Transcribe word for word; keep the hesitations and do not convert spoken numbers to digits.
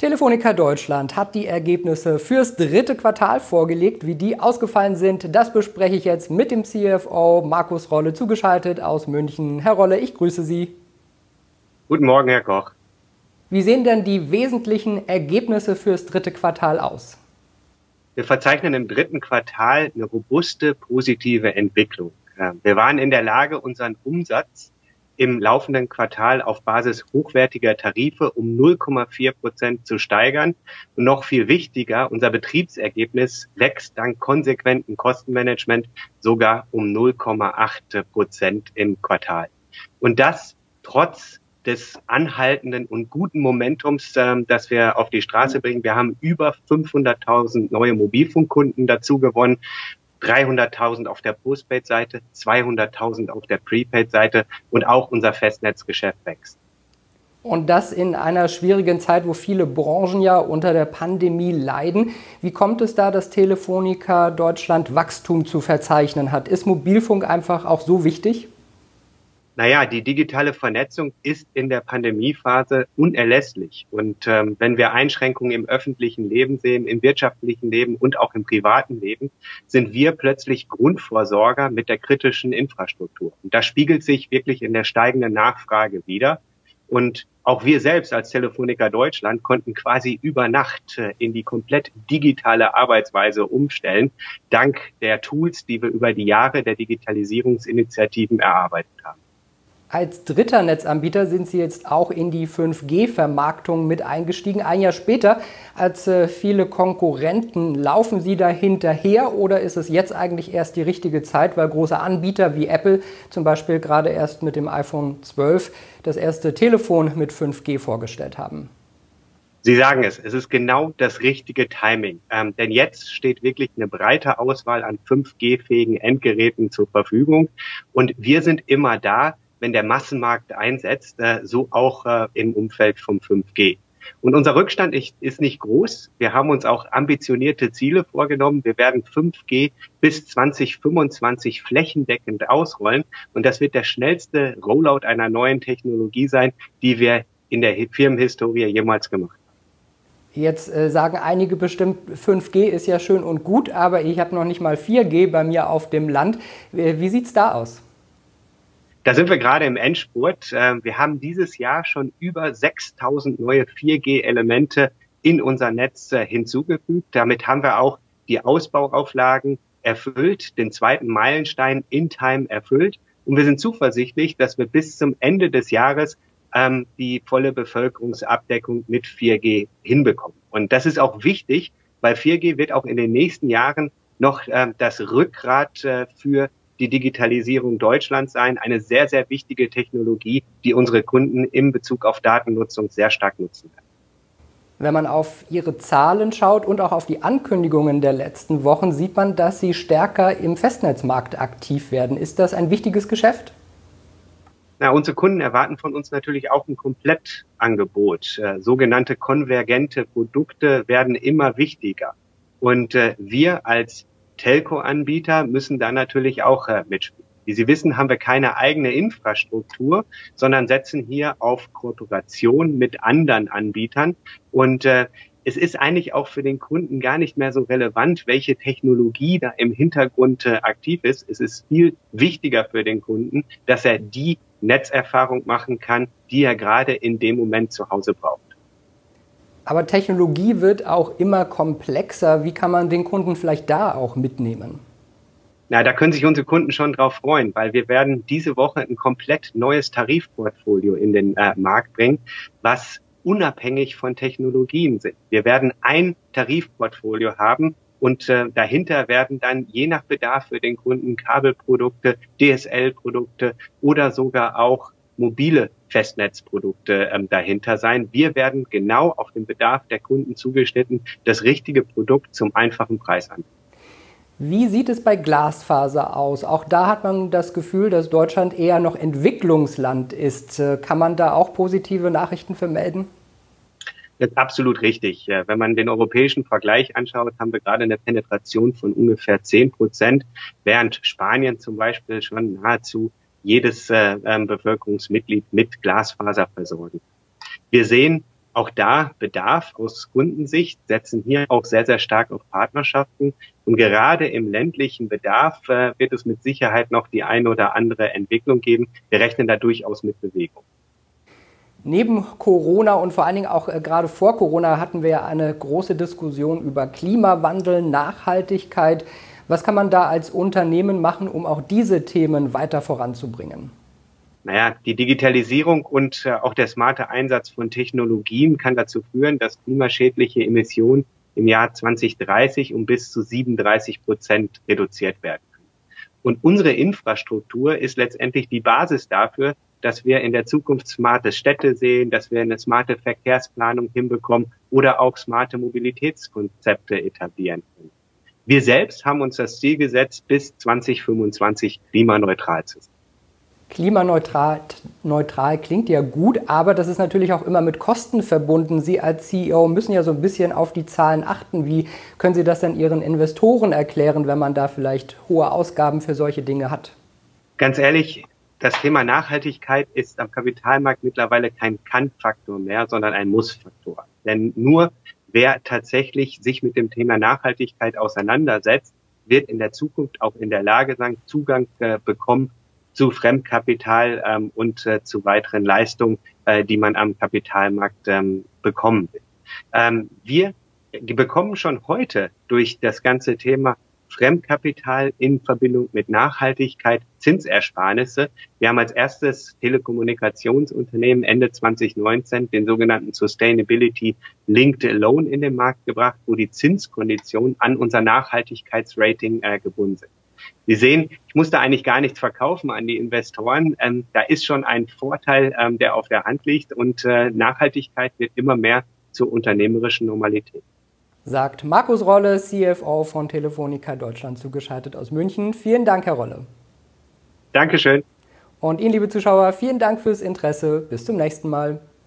Telefonica Deutschland hat die Ergebnisse fürs dritte Quartal vorgelegt. Wie die ausgefallen sind, das bespreche ich jetzt mit dem C F O Markus Rolle, zugeschaltet aus München. Herr Rolle, ich grüße Sie. Guten Morgen, Herr Koch. Wie sehen denn die wesentlichen Ergebnisse fürs dritte Quartal aus? Wir verzeichnen im dritten Quartal eine robuste, positive Entwicklung. Wir waren in der Lage, unseren Umsatz im laufenden Quartal auf Basis hochwertiger Tarife um null Komma vier Prozent zu steigern. Und noch viel wichtiger, unser Betriebsergebnis wächst dank konsequentem Kostenmanagement sogar um null Komma acht Prozent im Quartal. Und das trotz des anhaltenden und guten Momentums, äh, das wir auf die Straße bringen. Wir haben über fünfhunderttausend neue Mobilfunkkunden dazu gewonnen, dreihunderttausend auf der Postpaid-Seite, zweihunderttausend auf der Prepaid-Seite und auch unser Festnetzgeschäft wächst. Und das in einer schwierigen Zeit, wo viele Branchen ja unter der Pandemie leiden. Wie kommt es da, dass Telefonica Deutschland Wachstum zu verzeichnen hat? Ist Mobilfunk einfach auch so wichtig? Naja, die digitale Vernetzung ist in der Pandemiephase unerlässlich. Und ähm, wenn wir Einschränkungen im öffentlichen Leben sehen, im wirtschaftlichen Leben und auch im privaten Leben, sind wir plötzlich Grundversorger mit der kritischen Infrastruktur. Und das spiegelt sich wirklich in der steigenden Nachfrage wider. Und auch wir selbst als Telefonica Deutschland konnten quasi über Nacht in die komplett digitale Arbeitsweise umstellen, dank der Tools, die wir über die Jahre der Digitalisierungsinitiativen erarbeitet haben. Als dritter Netzanbieter sind Sie jetzt auch in die fünf G-Vermarktung mit eingestiegen. Ein Jahr später als äh, viele Konkurrenten. Laufen Sie da hinterher oder ist es jetzt eigentlich erst die richtige Zeit, weil große Anbieter wie Apple zum Beispiel gerade erst mit dem iPhone zwölf das erste Telefon mit fünf G vorgestellt haben? Sie sagen es, es ist genau das richtige Timing. Ähm, denn jetzt steht wirklich eine breite Auswahl an fünf G-fähigen Endgeräten zur Verfügung. Und wir sind immer da, wenn der Massenmarkt einsetzt, äh, so auch äh, im Umfeld vom fünf G. Und unser Rückstand ist nicht groß. Wir haben uns auch ambitionierte Ziele vorgenommen. Wir werden fünf G bis zwanzig fünfundzwanzig flächendeckend ausrollen. Und das wird der schnellste Rollout einer neuen Technologie sein, die wir in der Firmenhistorie jemals gemacht haben. Jetzt äh, sagen einige bestimmt, fünf G ist ja schön und gut, aber ich habe noch nicht mal vier G bei mir auf dem Land. Wie sieht's da aus? Da sind wir gerade im Endspurt. Wir haben dieses Jahr schon über sechstausend neue vier G-Elemente in unser Netz hinzugefügt. Damit haben wir auch die Ausbauauflagen erfüllt, den zweiten Meilenstein in Time erfüllt. Und wir sind zuversichtlich, dass wir bis zum Ende des Jahres ähm, die volle Bevölkerungsabdeckung mit vier G hinbekommen. Und das ist auch wichtig, weil vier G wird auch in den nächsten Jahren noch äh, das Rückgrat äh, für die Digitalisierung Deutschlands sein, eine sehr, sehr wichtige Technologie, die unsere Kunden in Bezug auf Datennutzung sehr stark nutzen werden. Wenn man auf Ihre Zahlen schaut und auch auf die Ankündigungen der letzten Wochen, sieht man, dass Sie stärker im Festnetzmarkt aktiv werden. Ist das ein wichtiges Geschäft? Na, unsere Kunden erwarten von uns natürlich auch ein Komplettangebot. Äh, sogenannte konvergente Produkte werden immer wichtiger. Und äh, wir als Telco-Anbieter müssen da natürlich auch äh, mitspielen. Wie Sie wissen, haben wir keine eigene Infrastruktur, sondern setzen hier auf Kooperation mit anderen Anbietern. Und äh, es ist eigentlich auch für den Kunden gar nicht mehr so relevant, welche Technologie da im Hintergrund äh, aktiv ist. Es ist viel wichtiger für den Kunden, dass er die Netzerfahrung machen kann, die er gerade in dem Moment zu Hause braucht. Aber Technologie wird auch immer komplexer. Wie kann man den Kunden vielleicht da auch mitnehmen? Na, da können sich unsere Kunden schon drauf freuen, weil wir werden diese Woche ein komplett neues Tarifportfolio in den äh, Markt bringen, was unabhängig von Technologien sind. Wir werden ein Tarifportfolio haben und äh, dahinter werden dann je nach Bedarf für den Kunden Kabelprodukte, D S L-Produkte oder sogar auch mobile Festnetzprodukte ähm, dahinter sein. Wir werden genau auf den Bedarf der Kunden zugeschnitten das richtige Produkt zum einfachen Preis anbieten. Wie sieht es bei Glasfaser aus? Auch da hat man das Gefühl, dass Deutschland eher noch Entwicklungsland ist. Kann man da auch positive Nachrichten vermelden? Das ist absolut richtig. Wenn man den europäischen Vergleich anschaut, haben wir gerade eine Penetration von ungefähr zehn Prozent, während Spanien zum Beispiel schon nahezu jedes äh, Bevölkerungsmitglied mit Glasfaser versorgen. Wir sehen Auch da Bedarf aus Kundensicht, setzen hier auch sehr, sehr stark auf Partnerschaften. Und gerade im ländlichen Bedarf äh, wird es mit Sicherheit noch die eine oder andere Entwicklung geben. Wir rechnen da durchaus mit Bewegung. Neben Corona und vor allen Dingen auch äh, gerade vor Corona hatten wir ja eine große Diskussion über Klimawandel, Nachhaltigkeit. Was kann man da als Unternehmen machen, um auch diese Themen weiter voranzubringen? Naja, die Digitalisierung und äh, auch der smarte Einsatz von Technologien kann dazu führen, dass klimaschädliche Emissionen im Jahr zwanzig dreißig um bis zu siebenunddreißig Prozent reduziert werden können. Und unsere Infrastruktur ist letztendlich die Basis dafür, dass wir in der Zukunft smarte Städte sehen, dass wir eine smarte Verkehrsplanung hinbekommen oder auch smarte Mobilitätskonzepte etablieren können. Wir selbst haben uns das Ziel gesetzt, bis zwanzig fünfundzwanzig klimaneutral zu sein. Klimaneutral neutral klingt ja gut, aber das ist natürlich auch immer mit Kosten verbunden. Sie als C E O müssen ja so ein bisschen auf die Zahlen achten. Wie können Sie das denn Ihren Investoren erklären, wenn man da vielleicht hohe Ausgaben für solche Dinge hat? Ganz ehrlich, das Thema Nachhaltigkeit ist am Kapitalmarkt mittlerweile kein Kann-Faktor mehr, sondern ein Muss-Faktor. Denn nur wer tatsächlich sich mit dem Thema Nachhaltigkeit auseinandersetzt, wird in der Zukunft auch in der Lage sein, Zugang äh, bekommen zu Fremdkapital ähm, und äh, zu weiteren Leistungen, äh, die man am Kapitalmarkt ähm, bekommen will. Ähm, wir bekommen schon heute durch das ganze Thema Fremdkapital in Verbindung mit Nachhaltigkeit Zinsersparnisse. Wir haben als erstes Telekommunikationsunternehmen Ende zwanzig neunzehn den sogenannten Sustainability Linked Loan in den Markt gebracht, wo die Zinskonditionen an unser Nachhaltigkeitsrating äh, gebunden sind. Sie sehen, ich muss da eigentlich gar nichts verkaufen an die Investoren. Ähm, da ist schon ein Vorteil, ähm, der auf der Hand liegt, und äh, Nachhaltigkeit wird immer mehr zur unternehmerischen Normalität. Sagt Markus Rolle, C F O von Telefonica Deutschland, zugeschaltet aus München. Vielen Dank, Herr Rolle. Dankeschön. Und Ihnen, liebe Zuschauer, vielen Dank fürs Interesse. Bis zum nächsten Mal.